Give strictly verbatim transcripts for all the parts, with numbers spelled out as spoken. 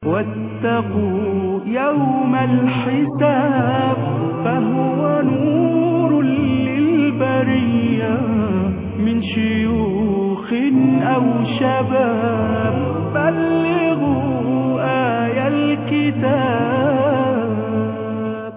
واتقوا يوم الحساب فهو نور للبرية من شيوخ أو شباب بلغوا آي الكتاب.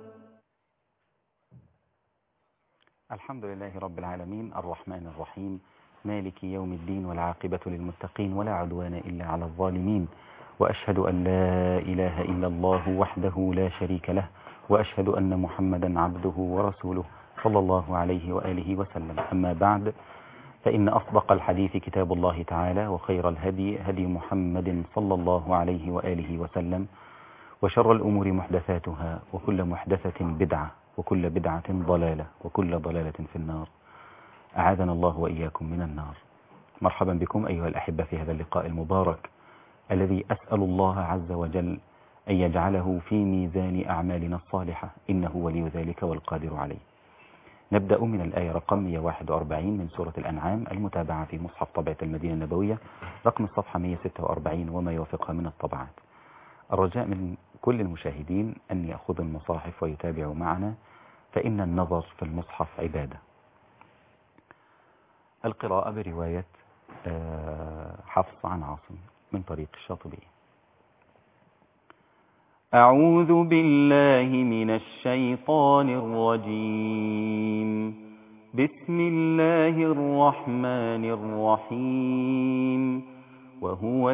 الحمد لله رب العالمين الرحمن الرحيم مالك يوم الدين والعاقبة للمتقين ولا عدوان إلا على الظالمين، وأشهد أن لا إله إلا الله وحده لا شريك له، وأشهد أن محمدا عبده ورسوله صلى الله عليه وآله وسلم. أما بعد، فإن أصدق الحديث كتاب الله تعالى، وخير الهدي هدي محمد صلى الله عليه وآله وسلم، وشر الأمور محدثاتها، وكل محدثة بدعة، وكل بدعة ضلالة، وكل ضلالة في النار. أعاذنا الله وإياكم من النار. مرحبا بكم أيها الأحبة في هذا اللقاء المبارك الذي أسأل الله عز وجل أن يجعله في ميزان أعمالنا الصالحة، إنه ولي ذلك والقادر عليه. نبدأ من الآية رقم مئة وواحد وأربعين من سورة الأنعام المتابعة في مصحف طبعة المدينة النبوية رقم الصفحة مئة وستة وأربعين وما يوافقها من الطبعات. الرجاء من كل المشاهدين أن يأخذوا المصاحف ويتابعوا معنا، فإن النظر في المصحف عبادة. القراءة برواية حفص عن عاصم من طريق الشاطبي. أعوذ بالله من الشيطان الرجيم. بسم الله الرحمن الرحيم. وهو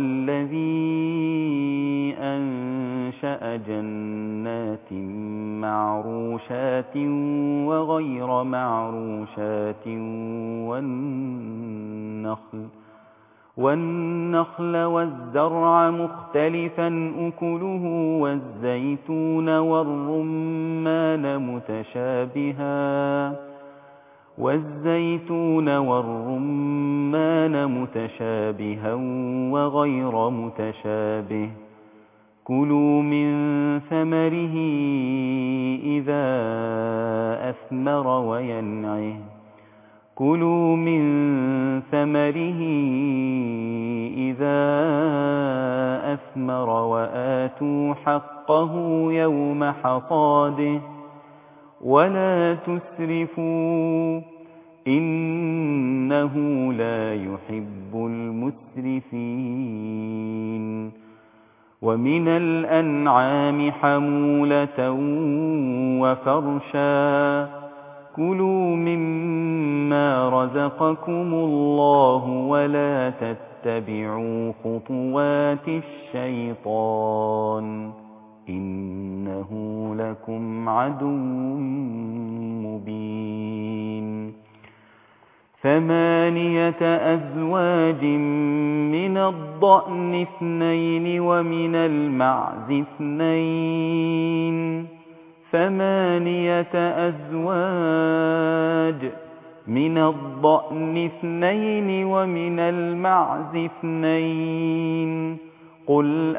الذي أنشأ جنات معروشات وغير معروشات والنخل والنخل والزرع مختلفا أكله والزيتون والرمان متشابها والزيتون والرمان متشابها وغير متشابه كلوا من ثمره إذا أثمر وينعه كلوا من ثمره إذا أثمر وآتوا حقه يوم حصاده ولا تسرفوا إنه لا يحب المسرفين. ومن الأنعام حمولة وفرشا كلوا مما رزقكم الله ولا تتبعوا خطوات الشيطان إنه لكم عدو مبين. ثمانية أزواج من الضأن اثنين ومن المعز اثنين ثمانية أزواج من الضأن اثنين ومن المعز اثنين قل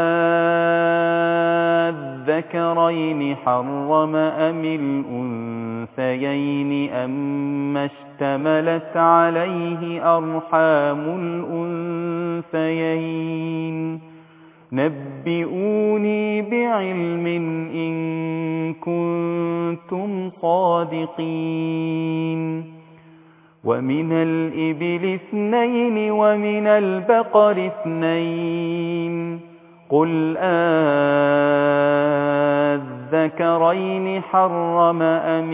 أذكرين حرم أم الأنثيين أم اشتملت عليه أرحام الأنثيين نبئوني بعلم إن كنتم صادقين. ومن الإبل اثنين ومن البقر اثنين قل أذكرين حرم أم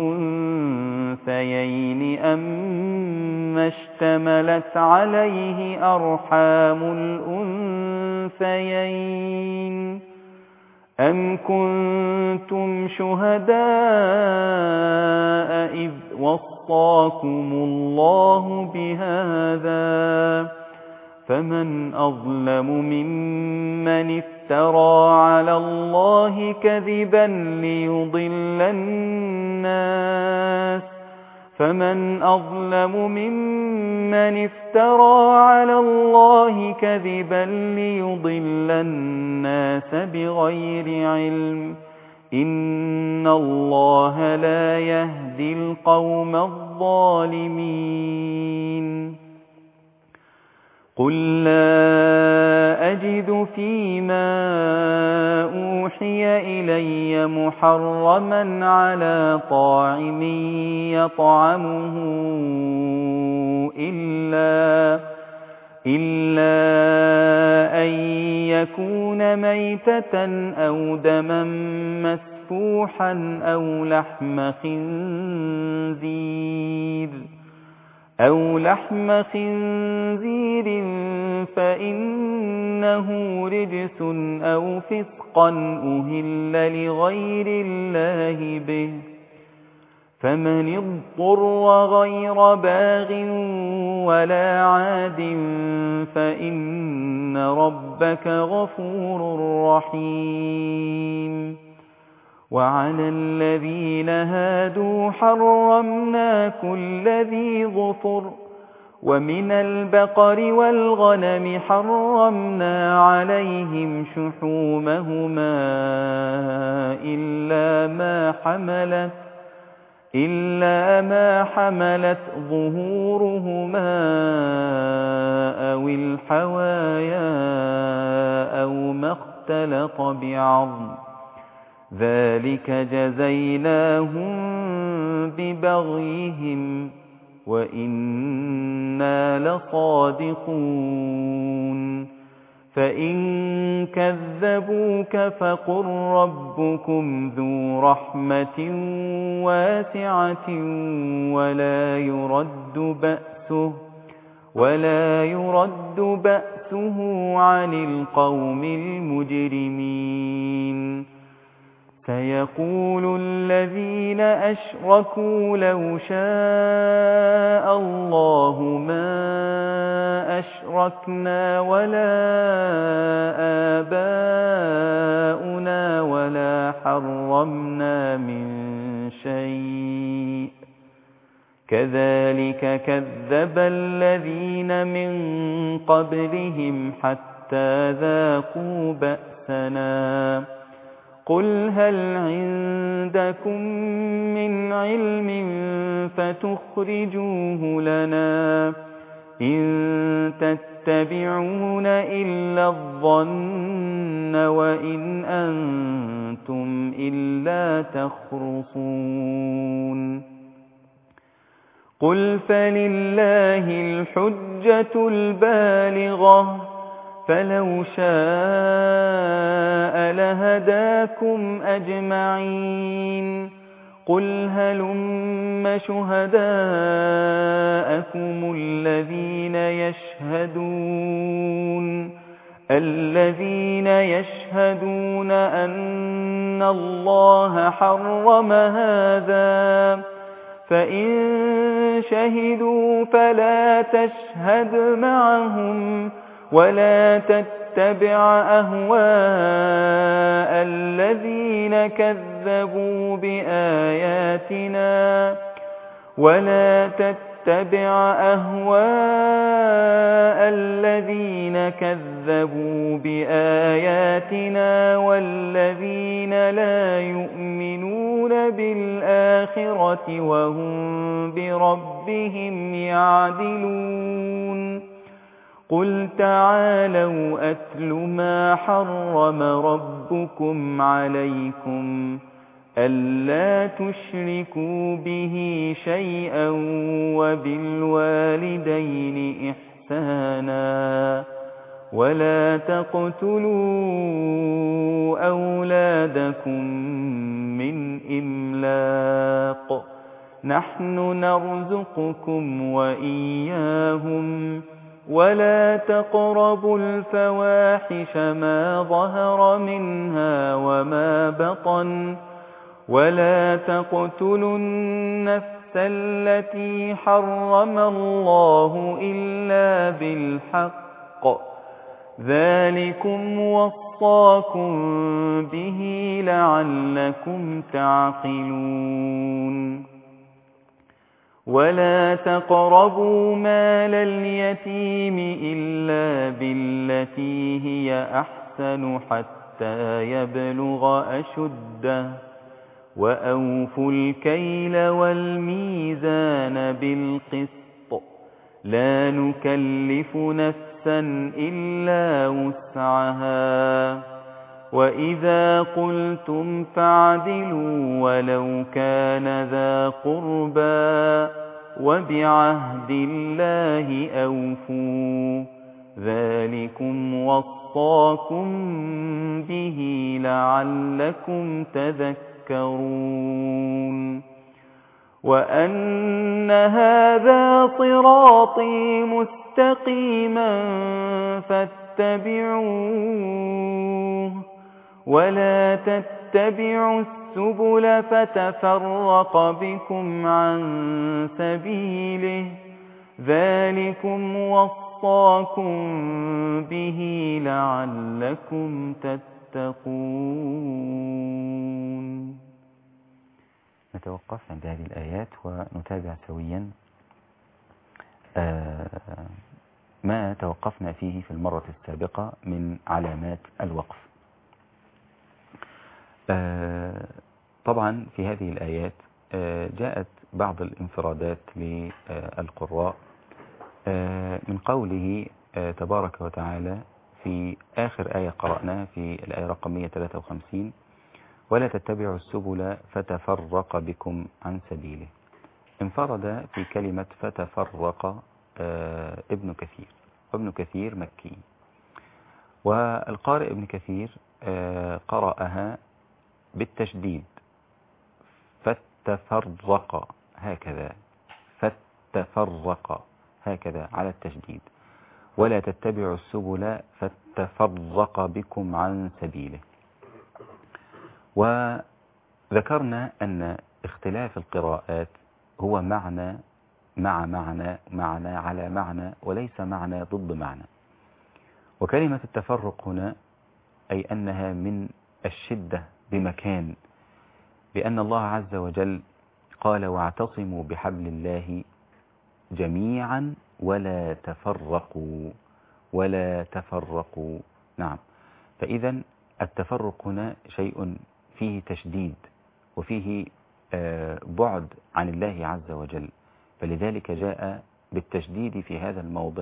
الأنثيين أم اشتملت عليه أرحام الأنثيين أم كنتم شهداء إذ وصاكم الله بهذا فمن أظلم ممن افترى على الله كذبا ليضل الناس فمن أظلم ممن افترى على الله كذبا ليضل الناس بغير علم إن الله لا يهدي القوم الظالمين. قل لا أجد فيما أوحي إلي محرما على طاعم يطعمه إلا إلا أن يكون ميتة أو دما مسفوحا أو لحم خنزير أو لحم خنزير فإنه رجس أو فسقا أهل لغير الله به فمن اضطر غير باغ ولا عاد فإن ربك غفور رحيم وعلى الذين هادوا حرمنا كل ذي ظفر ومن البقر والغنم حرمنا عليهم شحومهما إلا ما حملت إلا ما حملت ظهورهما أو الحوايا أو ما اختلط بعظم ذلك جزيناهم ببغيهم وإنا لصادقون فإن كذبوك فقل ربكم ذو رحمة واسعة ولا يرد بأسه ولا يرد بأسه عن القوم المجرمين سيقول الذين أشركوا لو شاء الله ما أشركنا ولا آباؤنا ولا حرمنا من شيء كذلك كذب الذين من قبلهم حتى ذاقوا بأسنا قل هل عندكم من علم فتخرجوه لنا إن تتبعون إلا الظن وإن أنتم إلا تخرصون قل فلله الحجة البالغة فلو شاء لهداكم أجمعين قل هلم شهداءكم الذين يشهدون الذين يشهدون أن الله حرم هذا فإن شهدوا فلا تشهد معهم ولا تتبع أهواء الذين كذبوا بآياتنا ولا تتبع أهواء الذين كذبوا بآياتنا والذين لا يؤمنون بالآخرة وهم بربهم يعدلون قل تعالوا أتل ما حرم ربكم عليكم ألا تشركوا به شيئا وبالوالدين إحسانا ولا تقتلوا أولادكم من إملاق نحن نرزقكم وإياهم ولا تقربوا الفواحش ما ظهر منها وما بطن ولا تقتلوا النفس التي حرم الله إلا بالحق ذلكم وصاكم به لعلكم تعقلون ولا تقربوا مال اليتيم إلا بالتي هي أحسن حتى يبلغ أشده وأوفوا الكيل والميزان بالقسط لا نكلف نفسا نفسا إلا وسعها وإذا قلتم فاعدلوا ولو كان ذا قربى وبعهد الله أوفوا ذلكم وصاكم به لعلكم تذكرون وأن هذا صراطي مستقيما فاتبعوه ولا تتبعوا السبل فتفرق بكم عن سبيله ذلكم وصاكم به لعلكم تتقون. نتوقف عند هذه الآيات ونتابع سويا ما توقفنا فيه في المرة السابقة من علامات الوقف. طبعا في هذه الآيات جاءت بعض الانفرادات للقراء من قوله تبارك وتعالى في آخر آية قرأناها في الآية رقم مئة وثلاثة وخمسين ولا تتبعوا السبل فتفرق بكم عن سبيله. انفرد في كلمة فتفرق ابن كثير، وابن كثير مكي، والقارئ ابن كثير قرأها بالتشديد فتفرق هكذا، فتفرق هكذا على التشديد ولا تتبعوا السبل فتفرق بكم عن سبيله. وذكرنا أن اختلاف القراءات هو معنى مع معنى معنى على معنى وليس معنى ضد معنى. وكلمة التفرق هنا أي أنها من الشدة بمكان، لأن الله عز وجل قال واعتصموا بحبل الله جميعا ولا تفرقوا ولا تفرقوا. نعم، فإذا التفرق هنا شيء فيه تشديد وفيه بعد عن الله عز وجل، فلذلك جاء بالتشديد في هذا الموضع.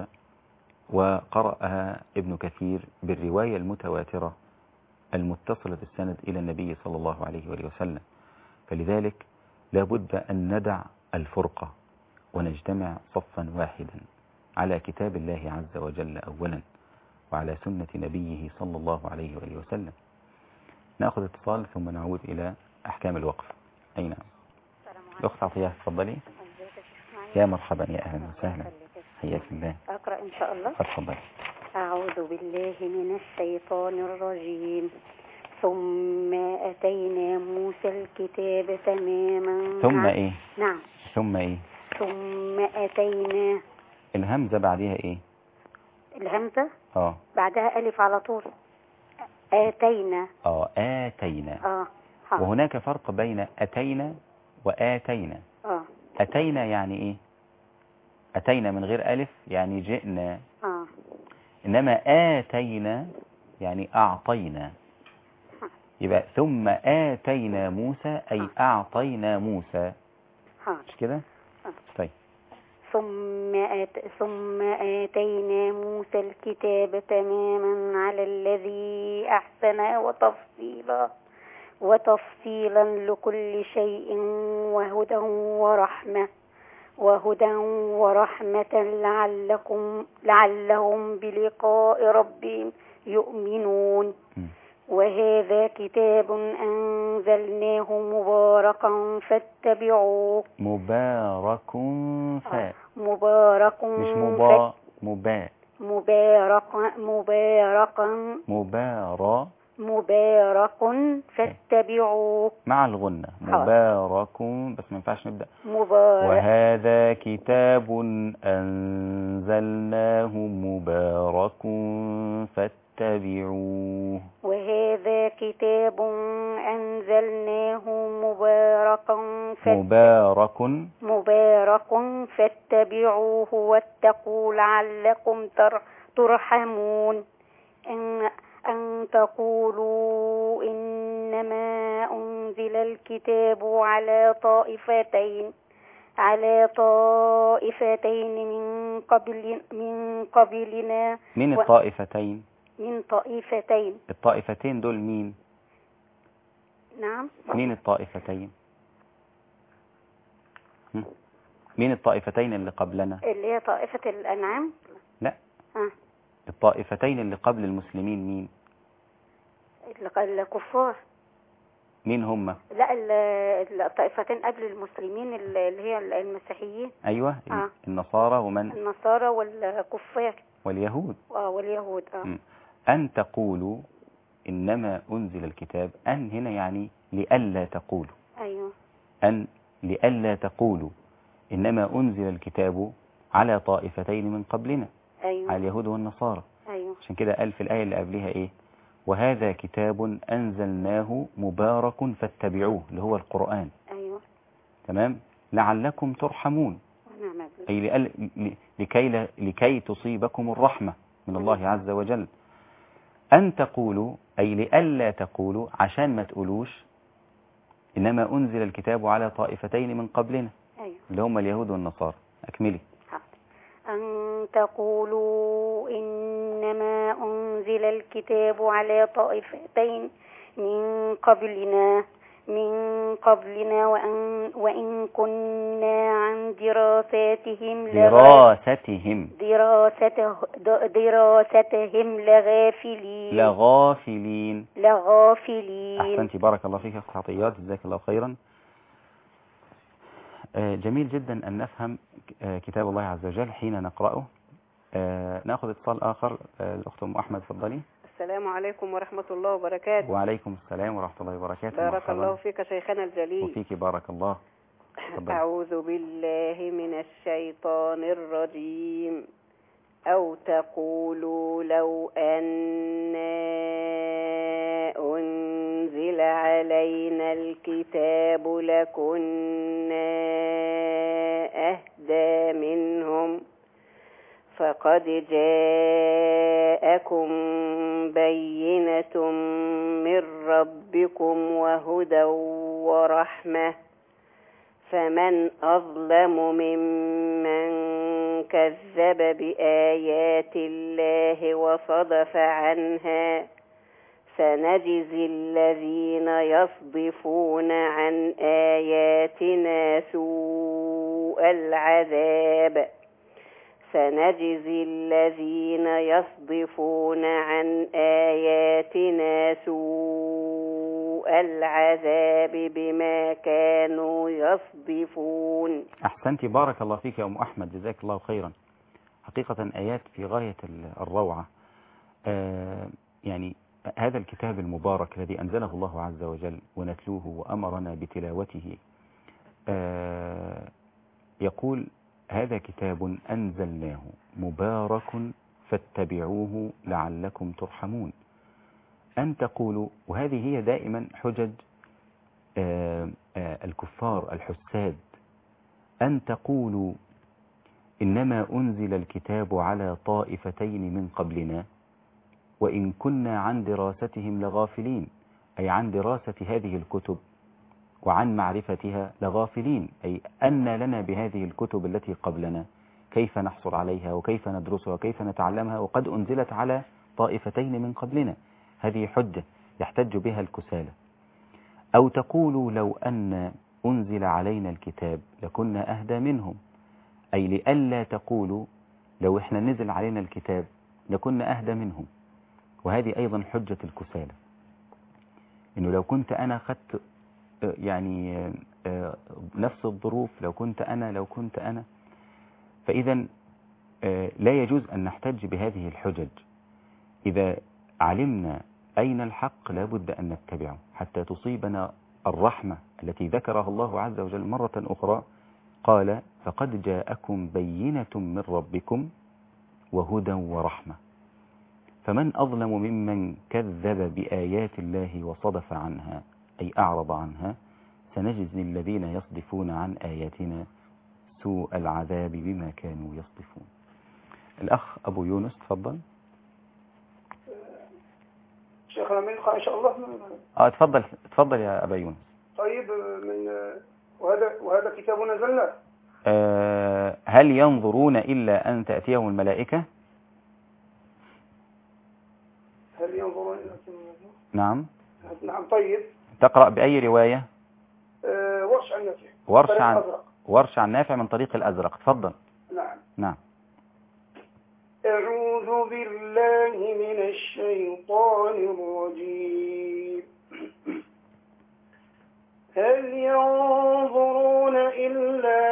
وقرأها ابن كثير بالرواية المتواترة المتصلة السند إلى النبي صلى الله عليه وآله وسلم، فلذلك لا بد أن ندع الفرقة ونجتمع صفا واحدا على كتاب الله عز وجل أولا وعلى سنة نبيه صلى الله عليه وآله وسلم. نأخذ اتصال ثم نعود إلى أحكام الوقف. أي نعم. الأخت عطية تفضلي. يا مرحبا، يا أهلا وسهلا، حياك الله. أقرأ إن شاء الله. تفضلي. أعوذ بالله من الشيطان الرجيم. ثم أتينا موسى الكتاب تماما. ثم إيه؟ نعم. ثم إيه؟ ثم أتينا. الهمزة بعدها إيه؟ الهمزة آه بعدها ألف على طول. آتينا. آه آتينا. آه. وهناك فرق بين أتينا وآتينا. آه. أتينا يعني إيه؟ أتينا من غير ألف يعني جئنا. آه. إنما آتينا يعني أعطينا. يبقى ثم آتينا موسى أي أعطينا موسى. مش كده؟ آه. طيب. ثم آت... ثم آتينا موسى الكتاب تماما على الذي أحسن وتفصيلا وتفصيلا لكل شيء وهدى ورحمة وهدى ورحمة لعلكم لعلهم بلقاء ربهم يؤمنون. م. وهذا كتاب أنزلناه مباركا فاتبعوه. مبارك ف مبارك مش مبا مبا مبارك مبارك مبارك مبارك فاتبعوه مع الغنة. مبارك بس ما ينفعش نبدأ مبارك. وهذا كتاب أنزلناه مبارك فاتبعوه. وهذا كتاب أنزلناه مبارك مبارك مبارك فاتبعوه واتقوا لعلكم ترحمون. أن أن تقولوا إنما أنزل الكتاب على طائفتين على طائفتين من قبل من قبلنا. مين و- الطائفتين؟ من طائفتين. الطائفتين دول مين؟ نعم. مين الطائفتين؟ هم؟ مين الطائفتين اللي قبلنا؟ اللي هي طائفة الأنعام. لا، آه. الطائفتين اللي قبل المسلمين مين؟ ال- الكفار. مين هم؟ لا، ال- الطائفتين قبل المسلمين اللي هي المسيحيين. أيوة، آه. النصارى ومن؟ النصارى والكفار. واليهود. آه واليهود. آه. م. أن تقولوا إنما أنزل الكتاب، أن هنا يعني لئلا تقولوا. أيوة. أن لئلا تقولوا إنما أنزل الكتاب على طائفتين من قبلنا. أيوة. على اليهود والنصارى. أيوة. عشان كده قال في الآية اللي قبلها إيه؟ وهذا كتاب أنزلناه مبارك فاتبعوه، اللي هو القرآن. أيوة. تمام؟ لعلكم ترحمون، ونعم بالله. أي لأل... لكي, ل... لكي تصيبكم الرحمة من الله عز وجل. أن تقولوا أي لألا تقولوا، عشان ما تقولوش إنما أنزل الكتاب على طائفتين من قبلنا. أيوة. اللي هم اليهود والنصارى. أكملي. أن تقولوا إنما أنزل الكتاب على طائفتين من قبلنا من قبلنا وأن, وإن كنا عن دراساتهم دراستهم دراسته دراستهم لغافلين لغافلين لغافلين. أحسنتي، بارك الله فيك أخت عطيات، جزاك الله خيرا. جميل جدا أن نفهم كتاب الله عز وجل حين نقرأه. نأخذ اتصال آخر. الأخت أم أحمد، تفضلي. السلام عليكم ورحمة الله وبركاته. وعليكم السلام ورحمة الله وبركاته. بارك مرحبا. الله فيك شيخنا الجليل. وفيك بارك الله. تفضلي. أعوذ بالله من الشيطان الرجيم. أو تقولوا لو أنا أنزل علينا الكتاب لكنا أهدى منهم فقد جاءكم بينة من ربكم وهدى ورحمة فمن أظلم ممن كذب بآيات الله وصدف عنها سنجزي الذين يصدفون عن آياتنا سوء العذاب سنجزي الذين يصدفون عن آياتنا سوء العذاب بما كانوا يصدفون. أحسنتي، بارك الله فيك يا أم أحمد، جزاك الله خيرا. حقيقة آيات في غاية الروعة. آه يعني هذا الكتاب المبارك الذي أنزله الله عز وجل ونتلوه وأمرنا بتلاوته، آه يقول هذا كتاب أنزلناه مبارك فاتبعوه لعلكم ترحمون. أن تقولوا، وهذه هي دائما حجج آآ آآ الكفار الحساد، أن تقولوا إنما أنزل الكتاب على طائفتين من قبلنا وإن كنا عن دراستهم لغافلين، أي عن دراسة هذه الكتب وعن معرفتها لغافلين، أي أن لنا بهذه الكتب التي قبلنا كيف نحصل عليها وكيف ندرسها وكيف نتعلمها وقد أنزلت على طائفتين من قبلنا. هذه حجة يحتج بها الكسالى. أو تقولوا لو أن أنزل علينا الكتاب لكنا أهدى منهم، أي لئلا تقولوا لو إحنا نزل علينا الكتاب لكنا أهدى منهم. وهذه أيضا حجة الكسالى، إنه لو كنت أنا خدت يعني نفس الظروف، لو كنت أنا لو كنت أنا فإذا لا يجوز أن نحتج بهذه الحجج. إذا علمنا أين الحق لابد أن نتبعه حتى تصيبنا الرحمة التي ذكرها الله عز وجل مرة أخرى. قال فقد جاءكم بينة من ربكم وهدى ورحمة فمن أظلم ممن كذب بآيات الله وصدف عنها، أي أعرض عنها، سنجزي الذين يصدفون عن آياتنا سوء العذاب بما كانوا يصدفون. الأخ أبو يونس، تفضل. شيخنا من إن شاء الله. آه تفضل تفضل يا أبا يونس. طيب، من وهذا وهذا كتاب نزلناه آه هل ينظرون إلا أن تأتيهم الملائكة؟ هل ينظرون إلى الملائكة؟ نعم. نعم. طيب تقرأ بأي رواية؟ أه ورش عن نافع. ورش عن ورش عن نافع من طريق الأزرق. تفضل. نعم. نعم. أعوذ بالله من الشيطان الرجيم. هل ينظرون إلا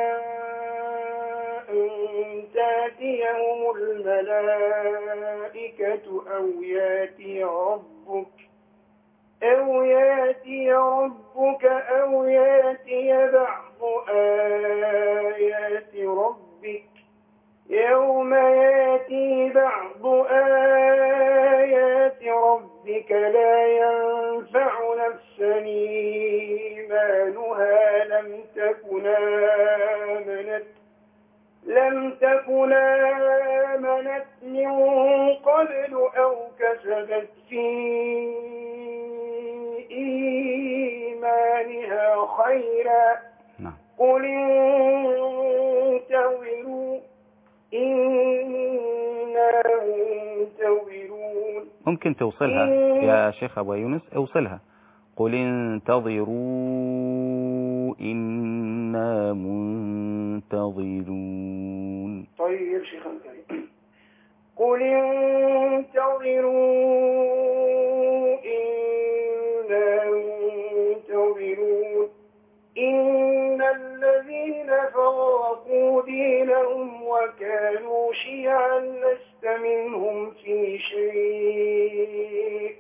أن تأتيهم الملائكة أو يأتي ربك أو يأتي ربك أو يأتي بعض آيات ربك يوم يأتي بعض آيات ربك لا ينفع نفسا إيمانها لم تكن آمنت لم تكن آمنت من قبل أو كسبت في إيمانها خيرا قل انتظروا إنا منتظرون. ممكن توصلها يا شيخ أبو يونس، اوصلها. قل انتظروا إنا منتظرون. طيب شيخ الكريم. قل انتظروا إنا منتظرون إن الذين فرقوا دينهم وكانوا شيعا لست منهم في شيء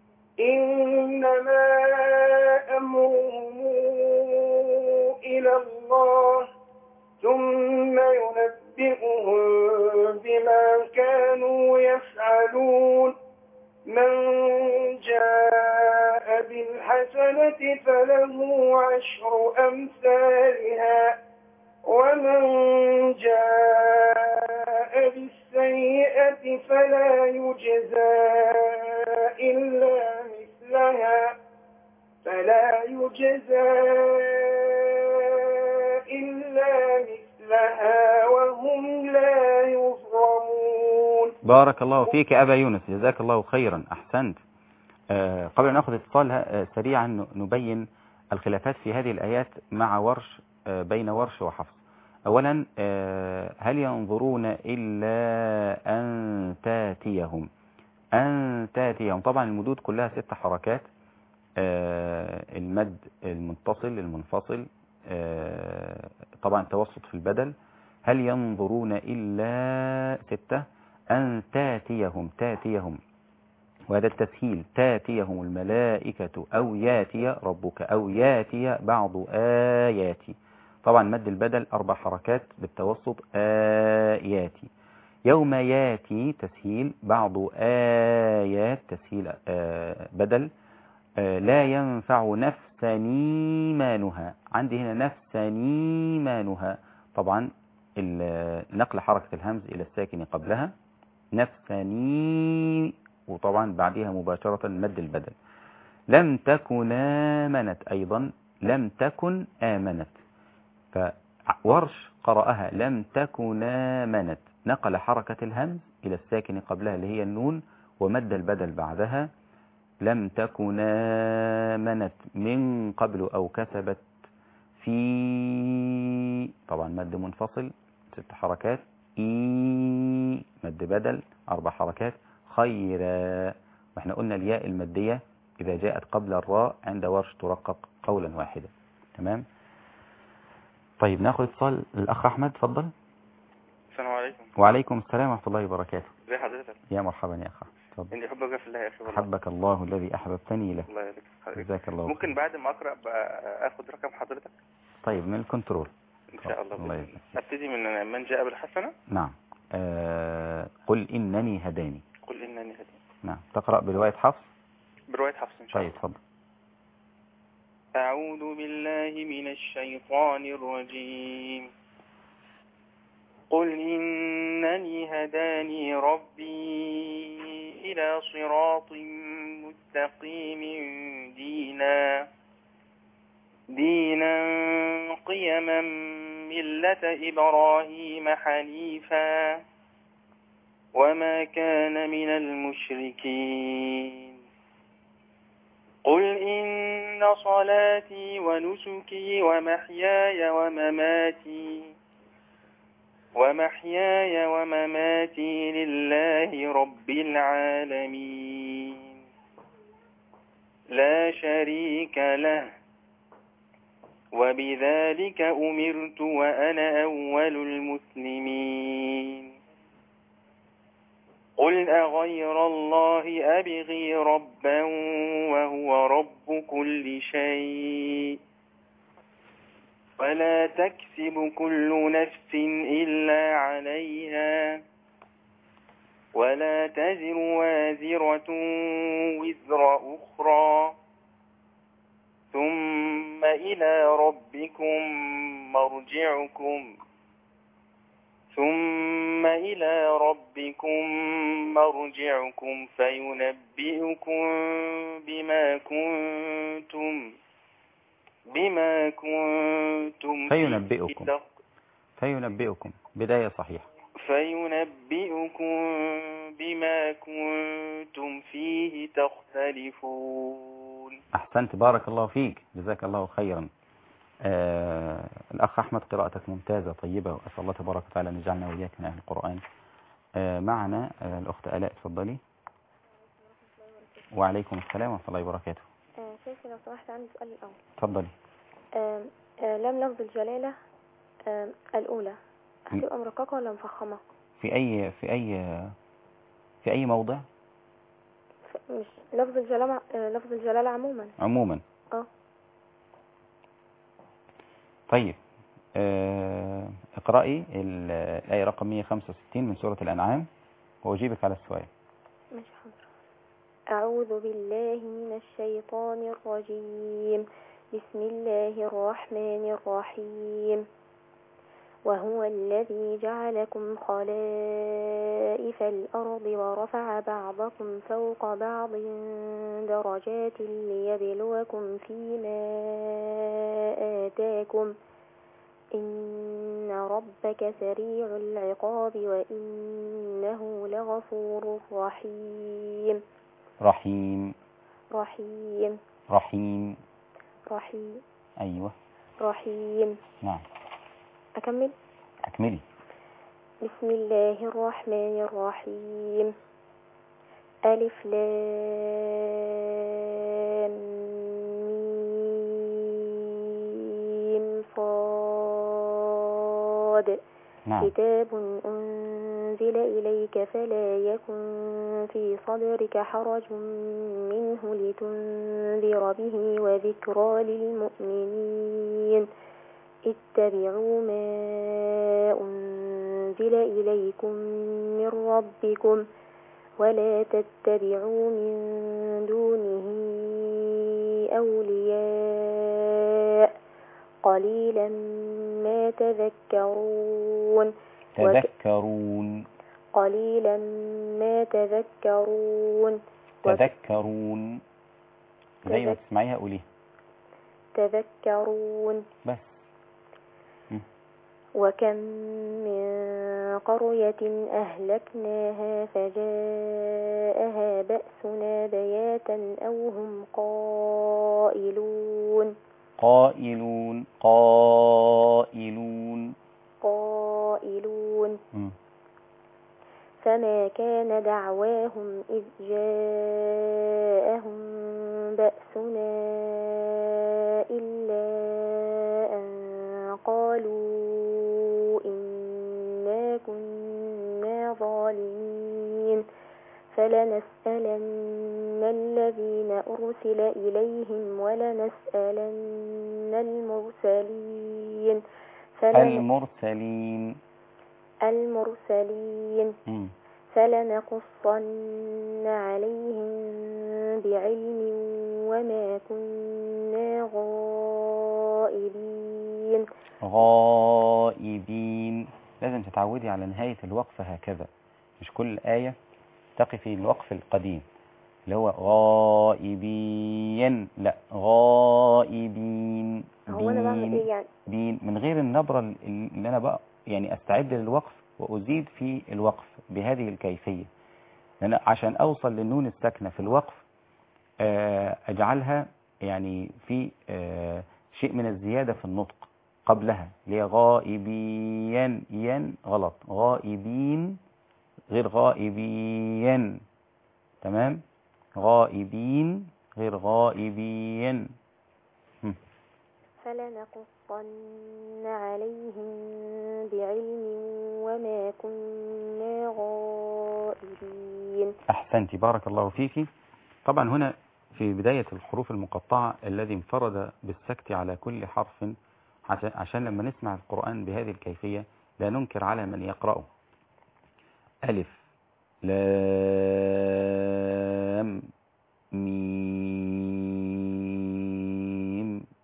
إنما أمرهم إلى الله ثم ينبئهم بما كانوا يفعلون. من جاء بالحسنة فله عشر أمثالها ومن جاء بالسيئة فلا يجزى إلا مثلها فلا يجزى إلا مثلها وهم لا يظلمون. بارك الله فيك أبا يونس، جزاك الله خيرا، أحسنت. آه قبل أن نأخذ اتصال آه سريعا نبين الخلافات في هذه الآيات مع ورش آه بين ورش وحفص. أولا آه هل ينظرون إلا أن تاتيهم أن تاتيهم. طبعا المدود كلها ست حركات، آه المد المتصل المنفصل، آه طبعا توسط في البدل. هل ينظرون إلا ستة. أن تاتيهم تاتيهم وهذا التسهيل تاتيهم الملائكة أو ياتي ربك أو ياتي بعض آياتي. طبعا مد البدل أربع حركات بالتوسط آياتي. يوم ياتي تسهيل بعض آيات تسهيل آه بدل. آه لا ينفع نفسا إيمانها. عندي هنا نفسا إيمانها، طبعا نقل حركة الهمز إلى الساكن قبلها نفسني، وطبعا بعدها مباشرة مد البدل. لم تكن آمنت أيضا لم تكن آمنت، فورش قرأها لم تكن آمنت، نقل حركة الهمز إلى الساكن قبلها اللي هي النون ومد البدل بعدها. لم تكن آمنت من قبل أو كسبت في، طبعا مد منفصل ست حركات، إي مد بدل أربع حركات، خيرا. واحنا قلنا الياء المادية إذا جاءت قبل الراء عند ورش ترقق قولا واحدا. تمام. طيب ناخذ اتصال الأخ أحمد، تفضل. السلام عليكم. وعليكم السلام ورحمة الله وبركاته. ازي حضرتك؟ يا مرحبا يا أخ. تفضل. اني احبك في الله يا اخي والله. حبك الله الذي أحببتني له. الله يبارك فيك. جزاك الله. ممكن بعد ما أقرأ أخذ رقم حضرتك؟ طيب من الكنترول. إن شاء الله. الله يبارك. أبتدي من من جاء بالحسنة. نعم. آه قل إنني هداني. قل إنني هداني. نعم. تقرأ برواية حفص. برواية حفص إن شاء الله. طيب تفضل. أعوذ بالله من الشيطان الرجيم. قل إنني هداني ربي إلى صراط مستقيم دينا دينا قيما ملة إبراهيم حنيفا وما كان من المشركين قل إن صلاتي ونسكي ومحياي ومماتي ومحياي ومماتي لله رب العالمين لا شريك له وبذلك أمرت وأنا أول المسلمين قل أغير الله أبغي ربا وهو رب كل شيء ولا تكسب كل نفس إلا عليها ولا تزر وازرة وزر أخرى ثم إلى ربكم مرجعكم ثم إلى ربكم مرجعكم فينبئكم بما كنتم بما كنتم فينبئكم فيه فينبئكم بداية صحيحة فينبئكم بما كنتم فيه تختلفون. أحسنت، بارك الله فيك، جزاك الله خيرا. آه الأخ أحمد قراءتك ممتازة طيبة، وأسأل الله تبارك وتعالى أن يجعلنا وإياك من أهل القرآن. آه معنا آه الأخت آلاء، تفضلي. وعليكم السلام ورحمة الله وبركاته. آه شيخي لو سمحت عندي سؤال الأول. تفضلي. آه آه لم لفظ الجلالة آه الأولى هتبقى مرققة ولا مفخمة؟ في أي في أي في أي موضع؟ مش لفظ الجلالة آه لفظ الجلالة عموما. عموما. اه طيب آه اقرأي الآية رقم مئة وخمسة وستين من سورة الأنعام وأجيبك على السؤال. ماشي حاضر. أعوذ بالله من الشيطان الرجيم. بسم الله الرحمن الرحيم. وهو الذي جعلكم خلائف الأرض ورفع بعضكم فوق بعض درجات ليبلوكم فيما آتاكم إن ربك سريع العقاب وإنه لغفور رحيم. رحيم رحيم رحيم رحيم أيوة رحيم. نعم أكمل؟ أكملي. بسم الله الرحمن الرحيم. ألف لام ميم صاد. نعم. كتاب أنزل إليك فلا يكن في صدرك حرج منه لتنذر به وذكرى للمؤمنين. اتبعوا ما أنزل إليكم من ربكم ولا تتبعوا من دونه أولياء قليلا ما تذكرون. تذكرون قليلا ما تذكرون. تذكرون زي ما تسمعيها قوليها. تذكرون بس. وكم من قرية أهلكناها فجاءها بأسنا بياتا أو هم قائلون. قائلون قائلون قائلون م. فما كان دعواهم إذ جاءهم بأسنا إلا أن قالوا إنا كنا ظالمين فلنسألن الذين أرسل إليهم ولنسألن المرسلين المرسلين المرسلين م. فلنقصن عليهم بعلم وما كنا غائبين. غائبين لازم تتعودي على نهاية الوقف هكذا، مش كل آية تقفي الوقف القديم اللي هو غائبين، لا غائبين. هو أنا بعمل إيه يعني؟ بين من غير النبرة الصبر اللي أنا بقى يعني أستعد للوقف وأزيد في الوقف بهذه الكيفية. أنا عشان أوصل للنون الساكنة في الوقف أجعلها يعني في شيء من الزيادة في النطق قبلها، لغائبين ين غلط، غائبين غير غائبين، تمام، غائبين غير غائبين. فلنقصن عليهم بعلم وما كنا غائبين. أحسنتي، بارك الله فيك. طبعا هنا في بداية الحروف المقطعة الذي انفرد بالسكت على كل حرف عشان لما نسمع القرآن بهذه الكيفية لا ننكر على من يقرأه. ألف لام ميم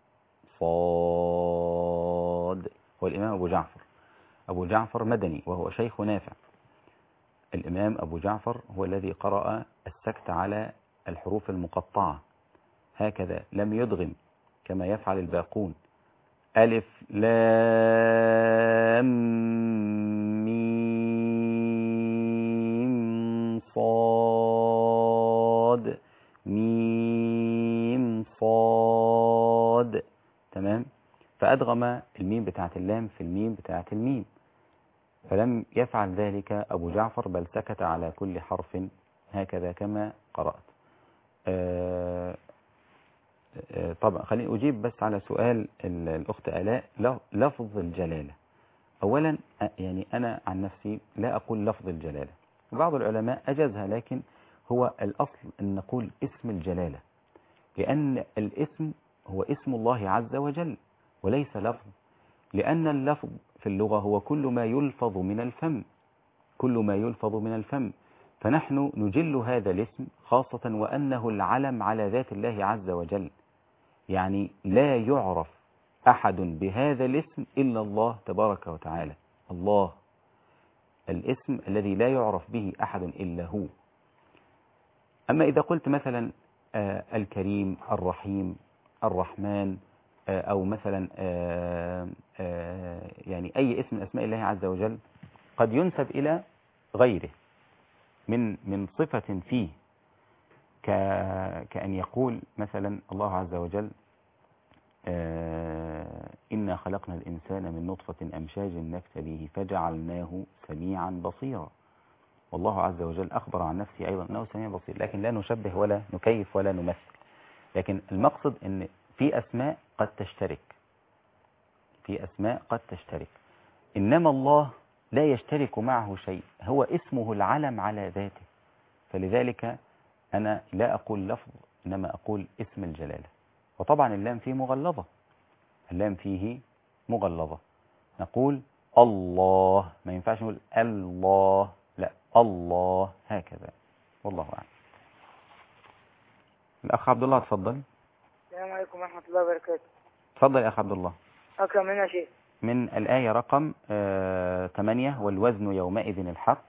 صاد. هو الإمام أبو جعفر أبو جعفر مدني وهو شيخ نافع. الإمام أبو جعفر هو الذي قرأ السكت على الحروف المقطعة هكذا، لم يدغم كما يفعل الباقون. ألف لام ميم صاد ميم صاد، تمام. فأدغم الميم بتاعت اللام في الميم بتاعت الميم، فلم يفعل ذلك أبو جعفر بل سكت على كل حرف هكذا كما قرأت. آه آه طبعا خليني أجيب بس على سؤال الأخت آلاء. لفظ الجلالة أولا، يعني أنا عن نفسي لا أقول لفظ الجلالة، بعض العلماء أجازها، لكن هو الأصل أن نقول اسم الجلالة، لأن الاسم هو اسم الله عز وجل وليس لفظ، لأن اللفظ في اللغة هو كل ما يلفظ من الفم، كل ما يلفظ من الفم، فنحن نجل هذا الاسم خاصة وأنه العلم على ذات الله عز وجل، يعني لا يعرف أحد بهذا الاسم إلا الله تبارك وتعالى، الله الاسم الذي لا يعرف به أحد إلا هو. أما إذا قلت مثلا آه الكريم الرحيم الرحمن آه أو مثلا آه آه يعني أي اسم من أسماء الله عز وجل قد ينسب إلى غيره من من صفة فيه، كأن يقول مثلا الله عز وجل آه إنا خلقنا الإنسان من نطفة أمشاج نبتليه فجعلناه سميعا بصيرا. والله عز وجل أخبر عن نفسه أيضا أنه سميع بصير، لكن لا نشبه ولا نكيف ولا نمثل، لكن المقصد أن في أسماء قد تشترك، في أسماء قد تشترك، إنما الله لا يشترك معه شيء، هو اسمه العلم على ذاته، فلذلك أنا لا أقول لفظ إنما أقول اسم الجلالة. وطبعا اللام فيه مغلظة، اللام فيه مغلظة، نقول الله، ما ينفعش نقول الله، لا الله هكذا، والله أعلم. الأخ عبد الله تفضل. السلام عليكم ورحمة الله وبركاته. تفضل يا أخ عبد الله. أكرم منا شيء. من الآية رقم آه ثمانية، والوزن يومئذ الحق.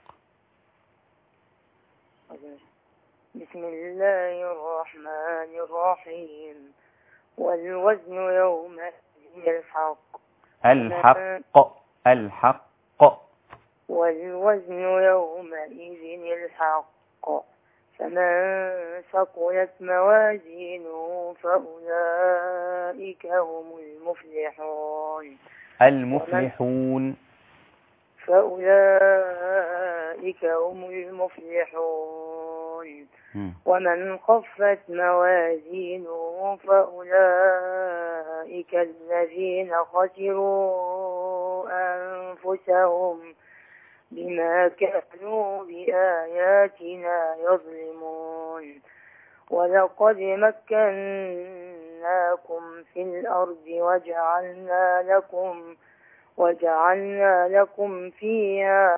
بسم الله الرحمن الرحيم. والوزن يومئذ الحق. الحق الحق. والوزن يومئذ الحق. فمن ثقلت موازينه فأولئك هم المفلحون. المفلحون. فأولئك هم المفلحون. ومن خفت موازينه فأولئك الذين خسروا أنفسهم بما كانوا بآياتنا يظلمون. ولقد مكناكم في الأرض وجعلنا لكم وجعلنا لكم فيها.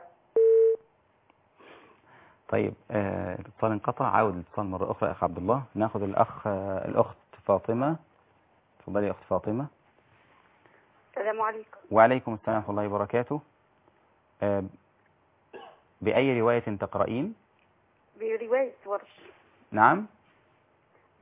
طيب الاتصال آه انقطع، عاود الاتصال مرة أخرى أخ عبد الله. ناخذ الأخ آه الأخت فاطمة. تفضلي يا أخت فاطمة. السلام عليكم. وعليكم السلام ورحمة الله وبركاته. آه بأي رواية تقرأين؟ برواية ورش. نعم،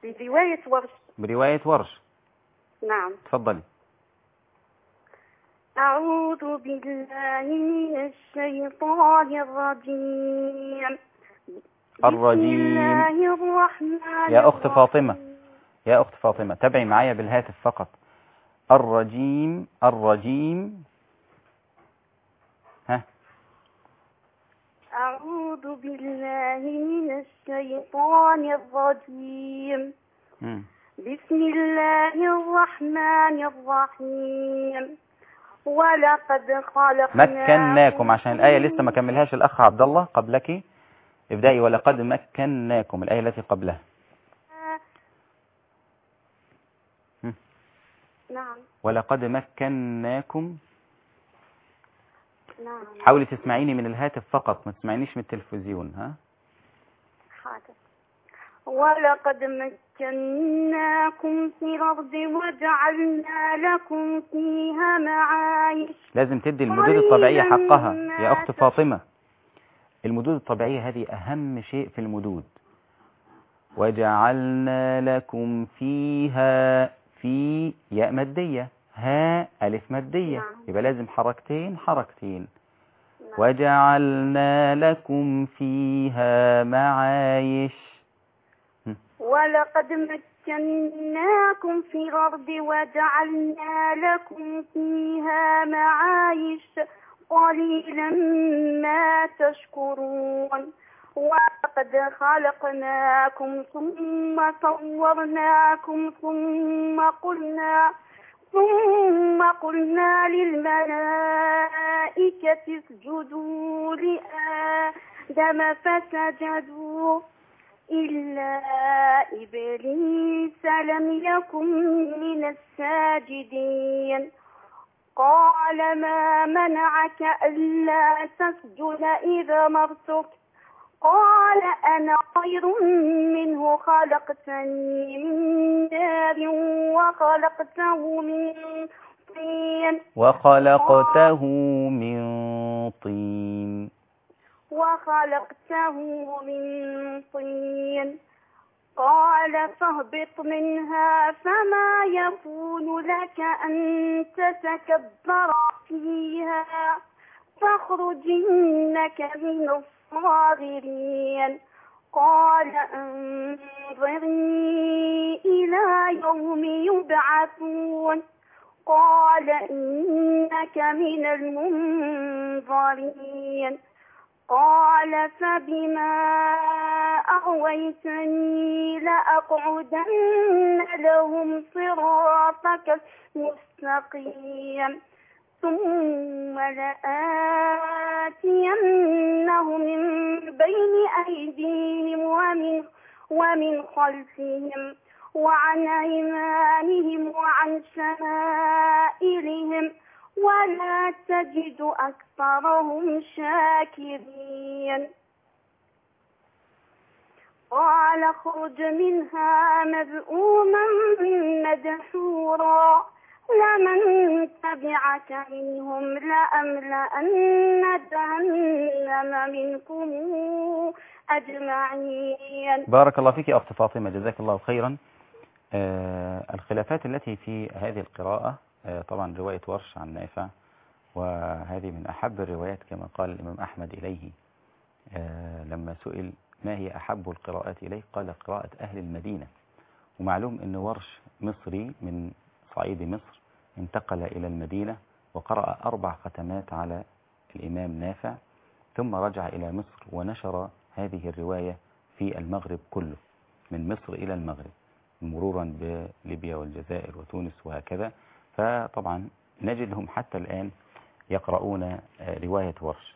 برواية ورش. برواية ورش. نعم. تفضلي. أعوذ بالله من الشيطان الرجيم. الرجيم. بسم الله الرحمن يا أخت الرحيم. فاطمة يا أخت فاطمة تابعي معايا بالهاتف فقط. الرجيم الرجيم. ها. أعوذ بالله من الشيطان الرجيم. مم. بسم الله الرحمن الرحيم. ولقد خلقناكم مكناكم، عشان الآية لسه ما كملهاش الأخ عبد الله قبلك. ابدأي ولقد مكناكم، الآية التي قبلها. مم. نعم. ولقد مكناكم. نعم. حاولي تسمعيني من الهاتف فقط، ما تسمعينيش من التلفزيون. ها. حاضر. ولقد مكناكم في الأرض وجعلنا لكم فيها معايش. لازم تدي المدود الطبيعية حقها يا أخت فاطمة. المدود الطبيعية هذه أهم شيء في المدود. وجعلنا لكم فيها، في ياء مادية، ها ألف مادية، يبقى لازم حركتين حركتين. وجعلنا لكم فيها معايش. ولقد مكناكم في الأرض وجعلنا لكم فيها معايش قليلا ما تشكرون. ولقد خلقناكم ثم صورناكم ثم قلنا ثم قلنا للملائكة اسجدوا لآدم فسجدوا إلا إبليس لم يكن من الساجدين. قال ما منعك ألا تسجد إذا أمرتك؟ قال أنا خير منه خلقتني من نار وخلقته من طين وخلقته من طين وخلقته من طين قال فاهبط منها فما يكون لك أن تتكبر فيها فاخرج إنك من الصاغرين. قال انظرني إلى يوم يبعثون. قال إنك من المنظرين. قال فبما أغويتني لأقعدن لهم صراطك المستقيم ثم لآتينهم من بين أيديهم ومن, ومن خلفهم وعن أيمانهم وعن شمائلهم ولا تجد أكثرهم شاكرين. قال اخرج منها مذءوما مدحورا لمن تبعك منهم لأملأن جهنم منكم أجمعين. بارك الله فيك أخت فاطمة، جزاك الله خيرا. آه الخلافات التي في هذه القراءة آه طبعا رواية ورش عن نافع، وهذه من أحب الروايات كما قال الإمام أحمد إليه آه لما سئل ما هي أحب القراءات إليه قال قراءة أهل المدينة. ومعلوم أن ورش مصري من صعيد مصر انتقل إلى المدينة وقرأ أربع ختمات على الإمام نافع، ثم رجع إلى مصر ونشر هذه الرواية في المغرب كله من مصر إلى المغرب مرورا بليبيا والجزائر وتونس وهكذا. فطبعا نجدهم حتى الآن يقرؤون رواية ورش.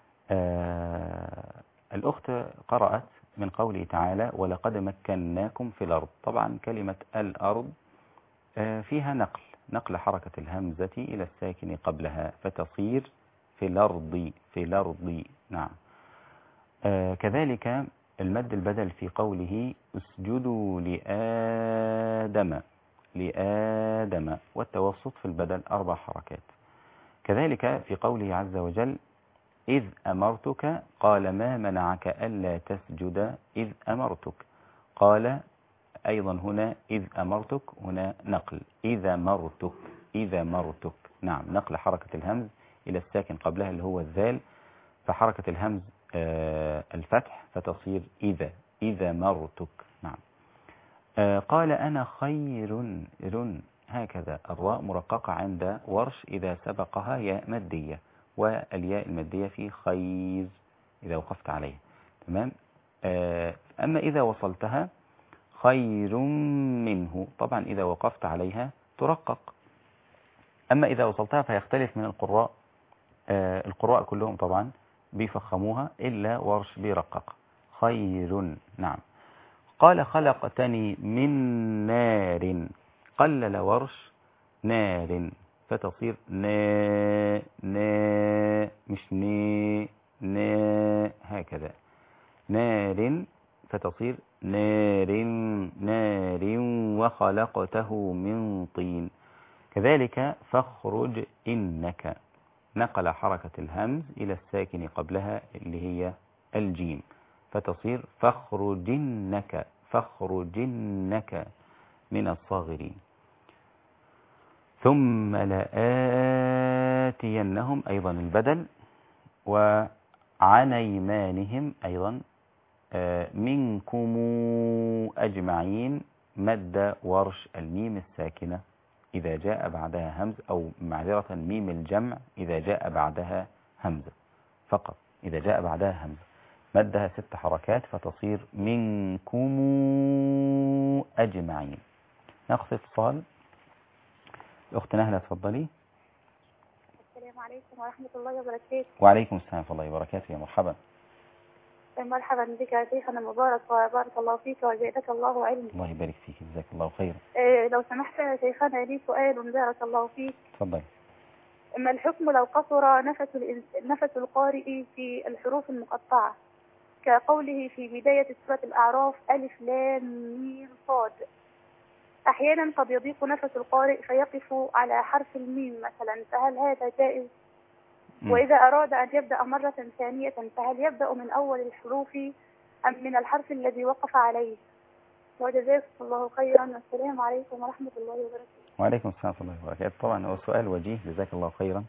آه الأخت قرأت من قوله تعالى ولقد مكناكم في الأرض. طبعا كلمة الأرض آه فيها نقل نقل حركة الهمزة إلى الساكن قبلها فتصير في الأرض في الأرض. نعم. آه كذلك المد البدل في قوله اسجدوا لآدم لآدم، والتوسط في البدل أربع حركات. كذلك في قوله عز وجل إذ أمرتك قال ما منعك ألا تسجد إذ أمرتك. قال أيضا هنا إذ أمرتك، هنا نقل إذا أمرتك إذا مرتك. نعم، نقل حركة الهمز إلى الساكن قبلها اللي هو الذال، فحركة الهمز آه الفتح فتصير إذا إذا مرتك. نعم. آه قال أنا خير رن، هكذا الراء مرققة عند ورش إذا سبقها ياء مادية، والياء المادية في خيز إذا وقفت عليها. تمام. آه أما إذا وصلتها خير منه، طبعا إذا وقفت عليها ترقق. أما إذا وصلتها فيختلف من القراء، آه القراء كلهم طبعا بيفخموها إلا ورش بيرقق خير. نعم. قال خلقتني من نار، قلل ورش نار فتصير نا نا مش ني نا، هكذا نار فتصير نار نار وخلقته من طين. كذلك فاخرج إنك، نقل حركة الهمز إلى الساكن قبلها اللي هي الجيم فتصير فاخرجنك فاخرجنك من الصاغرين. ثم لآتينهم أيضا البدل، وعن أيمانهم أيضا منكم أجمعين، مد ورش الميم الساكنة إذا جاء بعدها همز، أو معذرة ميم الجمع إذا جاء بعدها همزة فقط، إذا جاء بعدها همزة مدها ست حركات فتصير منكم أجمعين. ناخذ اتصال. الأخت نهلة تفضلي. السلام عليكم ورحمة الله وبركاته. وعليكم السلام ورحمة الله وبركاته. يا مرحبا. مرحبا بك يا شيخنا المبارك، وبارك الله فيك وزادك الله علما. الله يبارك فيك، جزاك الله خيرا. إيه لو سمحت يا شيخنا لي سؤال بارك الله فيك. تفضلي. ما الحكم لو قصر نفس نفس القارئ في الحروف المقطعة كقوله في بداية سورة الأعراف ألف لام ميم صاد؟ أحيانا قد يضيق نفس القارئ فيقف على حرف الميم مثلا، فهل هذا جائز؟ م. وإذا أراد أن يبدأ مرة ثانية فهل يبدأ من أول الحروف أم من الحرف الذي وقف عليه؟ وجزاكم الله خيرا، والسلام عليكم ورحمة الله وبركاته. وعليكم السلام ورحمة الله وبركاته. طبعا هو سؤال وجيه، جزاك الله خيرا.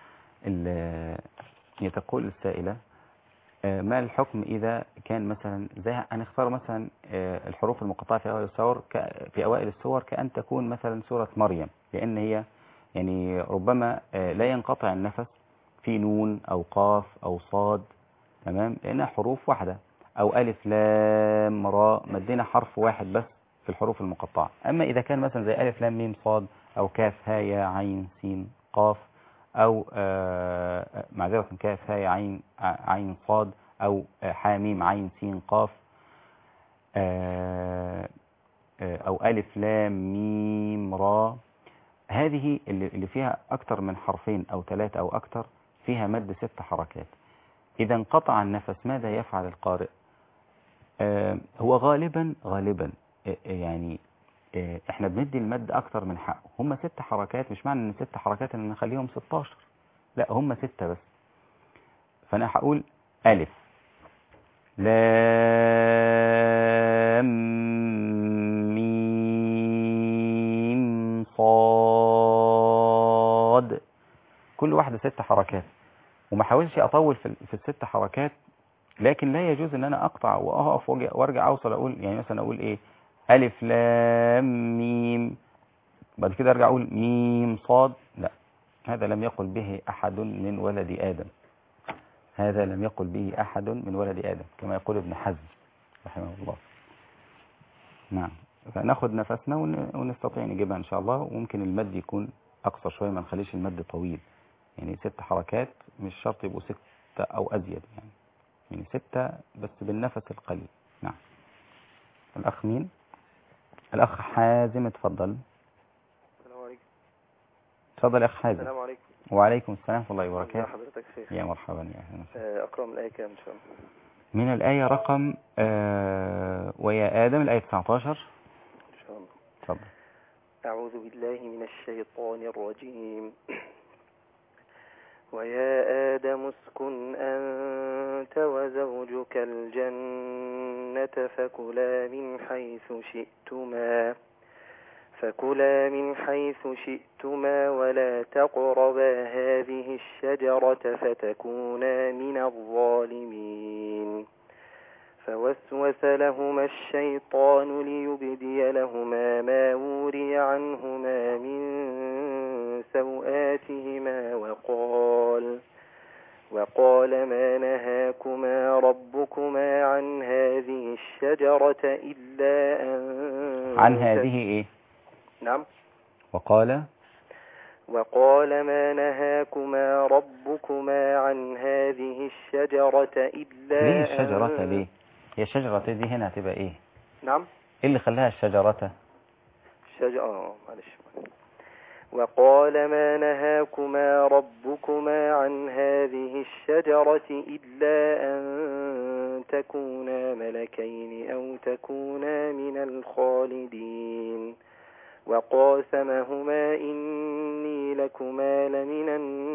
يتقول السائلة ما الحكم إذا كان مثلا زي هنختار مثلا الحروف المقطعة في أوائل السور في أوائل السور كأن تكون مثلا سورة مريم، لأن هي يعني ربما لا ينقطع النفس في نون أو قاف أو صاد، تمام، لأنها حروف واحدة، أو ألف لام راء مدينا حرف واحد بس في الحروف المقطعة. أما إذا كان مثلا زي ألف لام ميم صاد أو كاف ها يا عين سين قاف، أو معذرة كاف ها يا عين عين صاد، أو حاميم عين سين قاف، أو ألف لام ميم را، هذه اللي فيها أكثر من حرفين أو ثلاثة أو أكثر فيها مد ست حركات. إذا انقطع النفس ماذا يفعل القارئ؟ هو غالبا غالبا يعني احنا بندي المد أكثر من حقه. هم ست حركات، مش معنى ان ست حركات ان نخليهم ستاشر، لا هم ستة بس. فأنا هقول ألف لام ميم صاد، كل واحدة ست حركات، وما حاولش أطول في الست حركات. لكن لا يجوز ان انا اقطع واقف وارجع اوصل اقول يعني مثلا اقول ايه الف لام ميم بعد كده ارجع اقول ميم صاد، لا، هذا لم يقل به احد من ولد ادم، هذا لم يقل به احد من ولد ادم كما يقول ابن حزم رحمه الله. نعم، فناخد نفسنا ونستطيع نجيبها ان شاء الله. وممكن المد يكون اقصر شويه، ما نخليش المد طويل، يعني ست حركات مش شرط يبقوا ستة او ازيد، يعني يعني ستة بس بالنفس القليل. نعم. الأخ مين؟ الأخ حازم، اتفضل. السلام عليكم. اتفضل يا أخ حازم. السلام عليكم. وعليكم السلام ورحمة الله وبركاته. حضرتك شيخ. يا مرحبا يا أهلا. أقرأ من الآية كام إن شاء الله؟ من الآية رقم آه ويا آدم، الآية تسعة عشر إن شاء الله. اتفضل. أعوذ بالله من الشيطان الرجيم. ويا آدم اسكن أنت وزوجك الجنة فكلا من حيث شئتما فكلا من حيث شئتما ولا تقربا هذه الشجرة فتكونا من الظالمين فوسوس لهما الشيطان ليبدي لهما ما وري عنهما من سوآتهما وقال وقال ما نهاكما ربكما عن هذه الشجرة إلا أن عن هذه إيه؟ نعم. وقال وقال ما نهاكما ربكما عن هذه الشجرة إلا ليه الشجرة أن... ليه؟ هي الشجرة دي هنا هتبقى إيه؟ نعم. إيه اللي خلاها الشجرة؟ الشجرة معلش. وقال ما نهاكما ربكما عن هذه الشجرة إلا أن تكونا ملكين أو تكونا من الخالدين وقاسمهما إني لكما لمن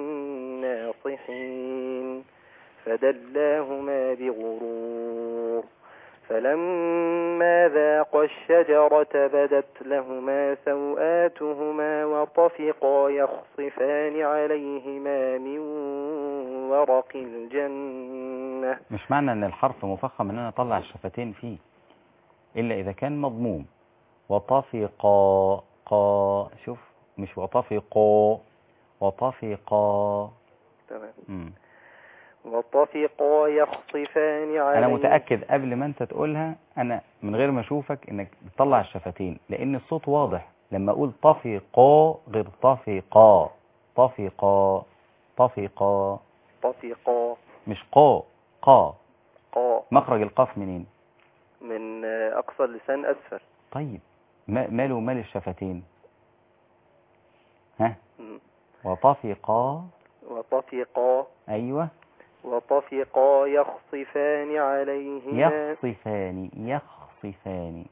الناصحين فدلاهما بغرور فلما ذاقا الشجرة بدت لهما سوآتهما وطفقا يخصفان عليهما من ورق الجنة. مش معنى ان الحرف مفخم ان انا اطلع الشفتين فيه الا اذا كان مضموم. وطفقا قا شوف مش وطفقا وطفقا. تمام. وطفقا يخصفان عليه. انا متأكد قبل ما انت تقولها انا من غير ما اشوفك انك بتطلع الشفتين لان الصوت واضح. لما اقول طفقا غير طفقا. طفقا طفقا طفقا مش قا قا قا. مخرج القاف منين؟ من اقصى اللسان اسفل. طيب ماله مال الشفتين؟ ها م. وطفقا وطفقا ايوه وطفقا يخصفان عليهما يخصفان يخصفان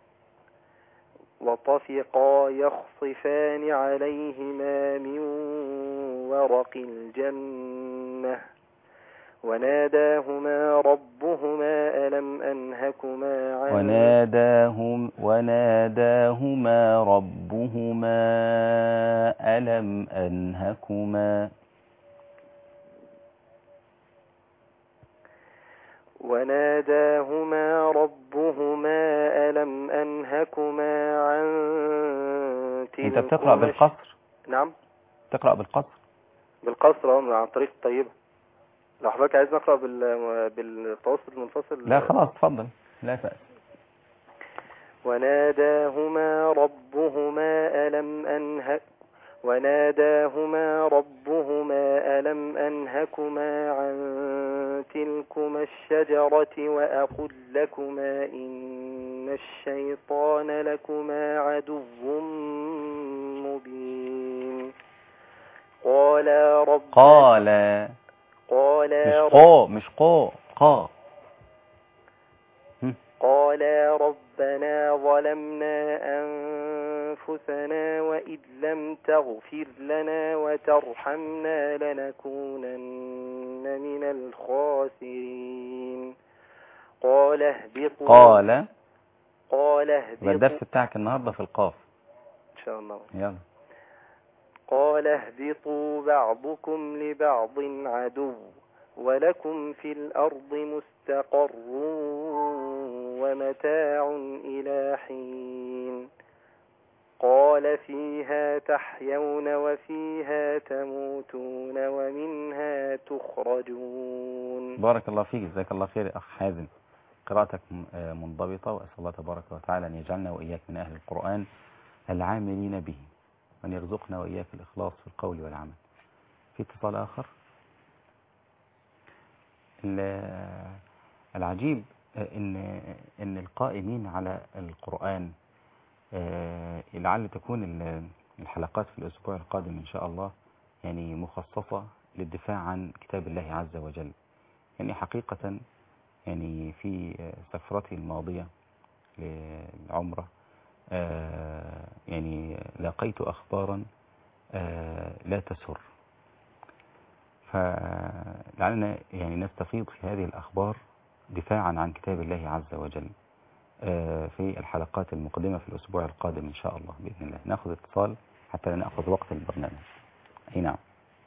وطفقا يخصفان عليهما من ورق الجنة وناداهما ربهما ألم أنهكما عن وناداهم وناداهما ربهما ألم أنهكما وناداهما ربهما ألم أنهكما عن تلكما. أنت بتقرأ بالقصر؟ نعم. تقرأ بالقصر؟ بالقصر عن طريق الطيبة. لو حضرتك عايز نقرأ بالتوسط المنفصل. لا خلاص اتفضل لا بأس. وناداهما ربهما ألم أنهك وناداهما ربهما ألم أنهكما عن تلكما الشجرة وأقل لكما إن الشيطان لكما عدو مبين. قال رب قال قال مش قو مش قو قا قال ربنا ظلمنا أنفسنا وإن لم تغفر لنا وترحمنا لنكونن من الخاسرين. قال اهبطوا قال قال اهبطوا الدرس بتاعك النهاردة في القاف إن شاء الله. يلا. قال اهبطوا بعضكم لبعض عدو ولكم في الأرض مستقر ومتاع إلى حين. قال فيها تحيون وفيها تموتون ومنها تخرجون. بارك الله فيك جزاك الله خير أخ حازم. قراءتك منضبطة وأسأل الله تبارك وتعالى أن يجعلنا وإياك من أهل القرآن العاملين به وأن يرزقنا وإياك الإخلاص في القول والعمل. في اتصال آخر. العجيب إن إن القائمين على القرآن لعل تكون الحلقات في الأسبوع القادم إن شاء الله يعني مخصصة للدفاع عن كتاب الله عز وجل. يعني حقيقة يعني في سفرتي الماضية للعمرة يعني لقيت أخبارا لا تسر، فلعلنا يعني نستفيض في هذه الأخبار دفاعا عن كتاب الله عز وجل. في الحلقات المقدمة في الأسبوع القادم إن شاء الله بإذن الله. نأخذ اتصال حتى لا نأخذ وقت البرنامج. أي نعم.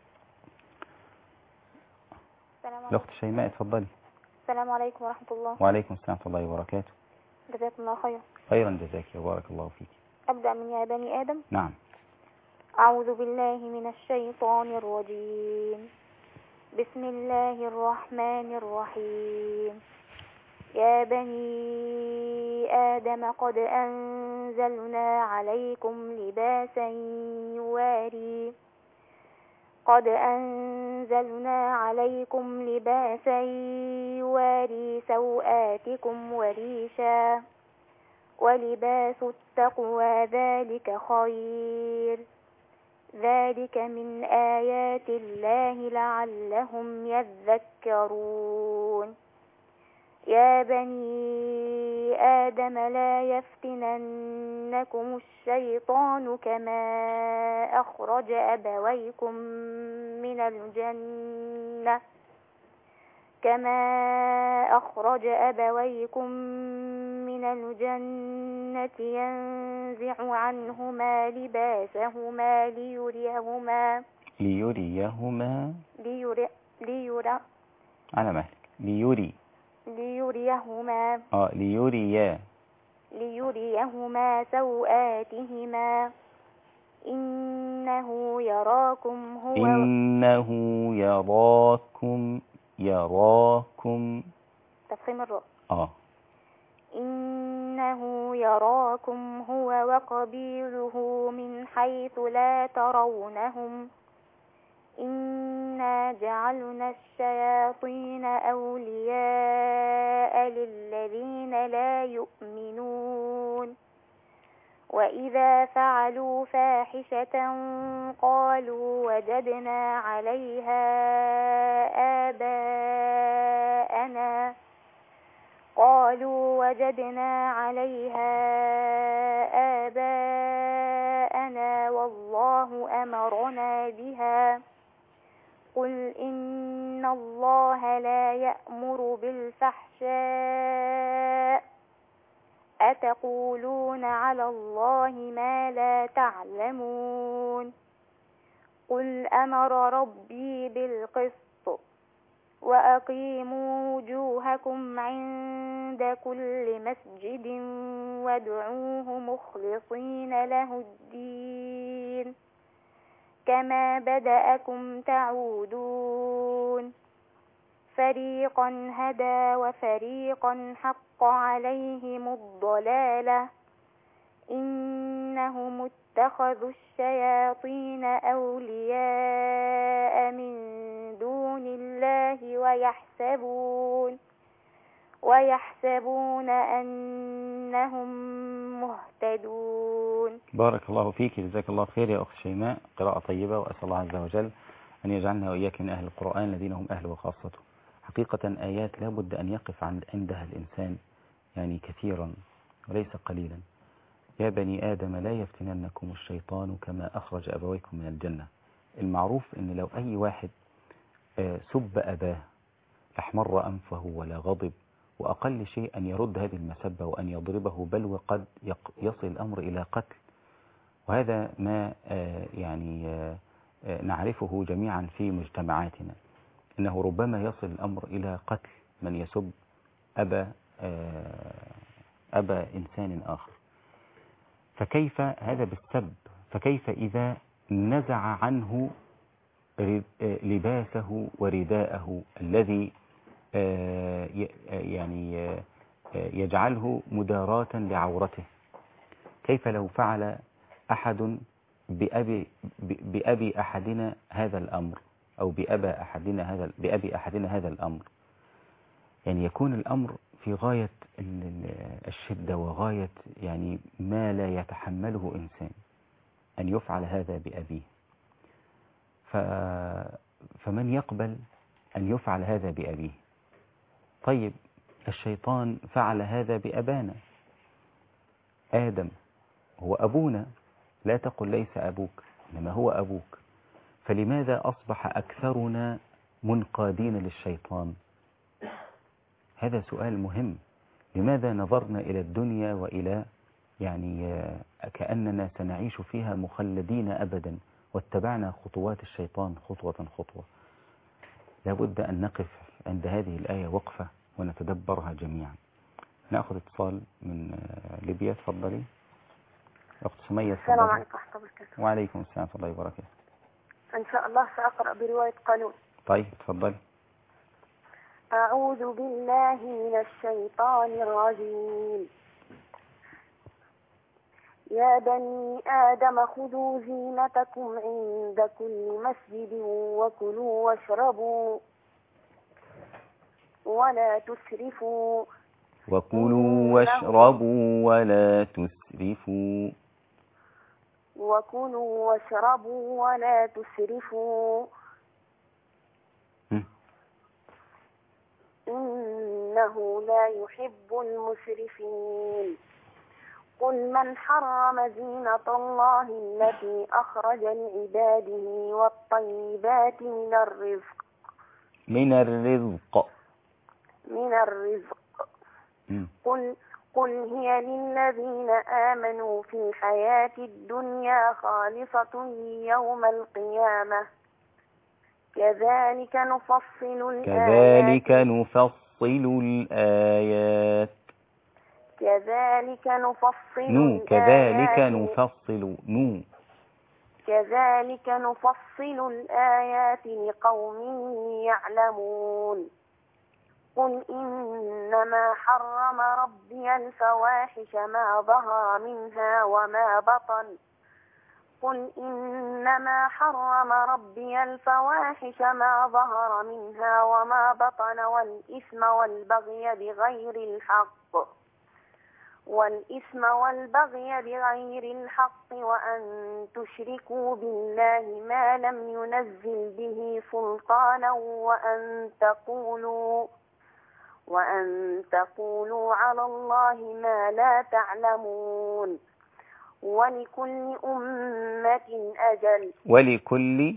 الأخت شيماء اتفضلي. السلام عليكم ورحمة الله. وعليكم السلام ورحمة الله وبركاته. جزاكم الله خيرا. خيرا جزاك وبارك الله فيك. أبدأ من يا بني آدم. نعم. أعوذ بالله من الشيطان الرجيم. بسم الله الرحمن الرحيم. يا بني آدم قد أنزلنا عليكم لباسا يواري قد أنزلنا عليكم لباسا يواري سوآتكم وريشا ولباس التقوى ذلك خير ذلك من آيات الله لعلهم يذكرون. يا بني آدم لا يفتننكم الشيطان كما أخرج أبويكم من الجنة كما أخرج أبويكم من الجنة ينزع عنهما لباسهما ليريهما ليريهما ليري ليرى على مهلك ليري ليريهما اه ليريا ليريهما سوآتهما إنه يراكم هو إنه يراكم يراكم تفخيم الراء اه إنه يراكم هو وقبيله من حيث لا ترونهم إنا جعلنا الشياطين أولياء للذين لا يؤمنون وإذا فعلوا فاحشة قالوا وجدنا عليها آباءنا قالوا وجدنا عليها آباءنا والله أمرنا بها قل إن الله لا يأمر بالفحشاء أتقولون على الله ما لا تعلمون قل أمر ربي بالقسط وأقيموا وجوهكم عند كل مسجد وادعوه مخلصين له الدين كما بدأكم تعودون فريقا هدى وفريقا حق عليهم الضلالة إنهم اتخذوا الشياطين أولياء من دون الله ويحسبون ويحسبون أنهم مهتدون. بارك الله فيك جزاك الله خير يا أخت شيماء، قراءة طيبة، وأسأل الله عز وجل أن يجعلنا وإياك من أهل القرآن الذين هم أهل وخاصته. حقيقة آيات لا بد أن يقف عندها الإنسان يعني كثيرا وليس قليلا. يا بني آدم لا يفتننكم الشيطان كما أخرج أبويكم من الجنة. المعروف أن لو أي واحد سب أباه احمر أنفه ولا غضب، وأقل شيء أن يرد هذه المسبة وأن يضربه، بل وقد يصل الأمر إلى قتل. وهذا ما يعني نعرفه جميعا في مجتمعاتنا، إنه ربما يصل الأمر إلى قتل من يسب أبا أبا إنسان آخر. فكيف هذا بالسب؟ فكيف إذا نزع عنه لباسه ورداءه الذي يعني يجعله مداراة لعورته؟ كيف لو فعل أحد بأبي, بأبي أحدنا هذا الأمر، أو بأبا أحدنا هذا بأبي أحدنا هذا الأمر؟ يعني يكون الأمر في غاية الشدة وغاية يعني ما لا يتحمله إنسان أن يفعل هذا بأبيه. فمن يقبل أن يفعل هذا بأبيه؟ طيب الشيطان فعل هذا بأبانا، آدم هو أبونا، لا تقل ليس أبوك، إنما هو أبوك. فلماذا أصبح أكثرنا منقادين للشيطان؟ هذا سؤال مهم. لماذا نظرنا إلى الدنيا وإلى يعني كأننا سنعيش فيها مخلدين أبدا واتبعنا خطوات الشيطان خطوة خطوة؟ لابد أن نقف عند هذه الآية وقفة ونتدبرها جميعا. نأخذ اتصال من ليبيا. تفضلي أخت سمية. السلام عليكم ورحمة الله وبركاته. وعليكم السلام ورحمة الله وبركاته. إن شاء الله سأقرأ برواية قانون. طيب تفضلي. أعوذ بالله من الشيطان الرجيم. يا بني آدم خذوا زينتكم عند كل مسجد وكلوا واشربوا ولا تسرفوا وكلوا واشربوا ولا تسرفوا وكلوا واشربوا ولا تسرفوا إنه لا يحب المسرفين. قل من حرم زينة الله التي أخرج لعباده والطيبات من الرزق من الرزق من الرزق قل قل هي للذين آمنوا في الحياة الدنيا خالصة يوم القيامة كذلك نفصل الآيات كذلك نفصل الآيات كذلك نفصل نو كذلك نفصل نو كذلك نفصل الآيات لقوم يعلمون. قل إنما حرم ربي الفواحش ما ظهر منها وما بطن قل إنما حرم ربي الفواحش ما ظهر منها وما بطن والإثم والبغي بغير الحق والإثم والبغي بغير الحق وأن تشركوا بالله ما لم ينزل به سلطانا وأن تقولوا وأن تقولوا على الله ما لا تعلمون. ولكل أمة أجل ولكل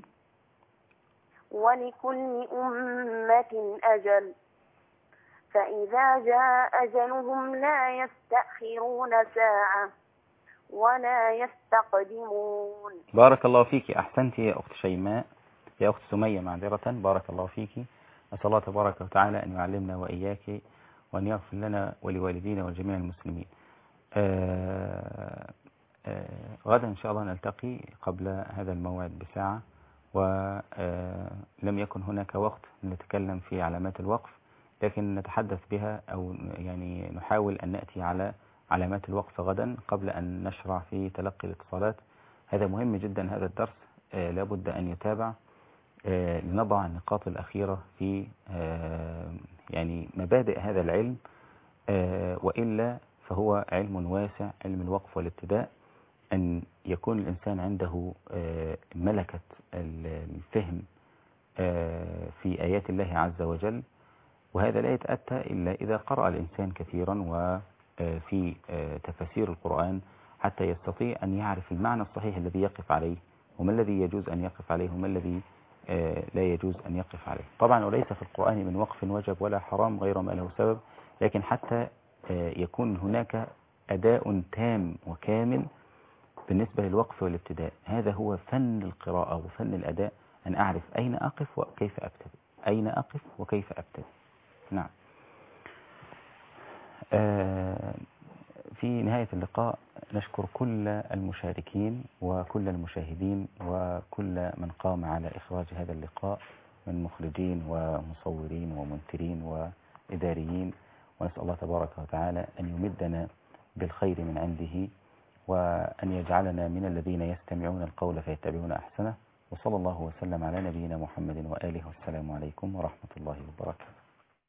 ولكل أمة أجل فإذا جاء أجلهم لا يستأخرون ساعة ولا يستقدمون. بارك الله فيك. أحسنت يا أخت شيماء يا أخت سمية معذرة. بارك الله فيك. أسأل الله تبارك وتعالى أن يعلمنا وإياك وأن يغفر لنا ولوالدينا وجميع المسلمين. آآ آآ غدا إن شاء الله نلتقي قبل هذا الموعد بساعة، ولم يكن هناك وقت نتكلم في علامات الوقف، لكن نتحدث بها أو يعني نحاول أن نأتي على علامات الوقف غدا قبل أن نشرع في تلقي الاتصالات. هذا مهم جدا. هذا الدرس لابد أن يتابع لنضع النقاط الأخيرة في يعني مبادئ هذا العلم، وإلا فهو علم واسع، علم الوقف والابتداء. أن يكون الإنسان عنده ملكة الفهم في آيات الله عز وجل، وهذا لا يتأتى إلا إذا قرأ الإنسان كثيرا وفي تفسير القرآن حتى يستطيع أن يعرف المعنى الصحيح الذي يقف عليه، وما الذي يجوز أن يقف عليه وما الذي لا يجوز أن يقف عليه. طبعا وليس في القرآن من وقف وجب ولا حرام غير ما له سبب، لكن حتى يكون هناك أداء تام وكامل بالنسبة للوقف والابتداء. هذا هو فن القراءة وفن الأداء، أن أعرف أين أقف وكيف أبتدئ، أين أقف وكيف أبتدئ. نعم. في نهاية اللقاء نشكر كل المشاركين وكل المشاهدين وكل من قام على إخراج هذا اللقاء من مخرجين ومصورين ومنترين وإداريين، ونسأل الله تبارك وتعالى أن يمدنا بالخير من عنده وأن يجعلنا من الذين يستمعون القول فيتبعون أحسنه. وصلى الله وسلم على نبينا محمد وآله، والسلام عليكم ورحمة الله وبركاته.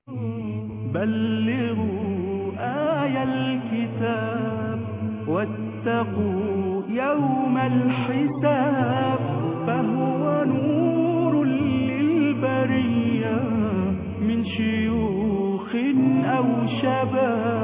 بلغوا آي الكتاب واتقوا يوم الحساب، فهو نور للبرية من شيوخ أو شباب.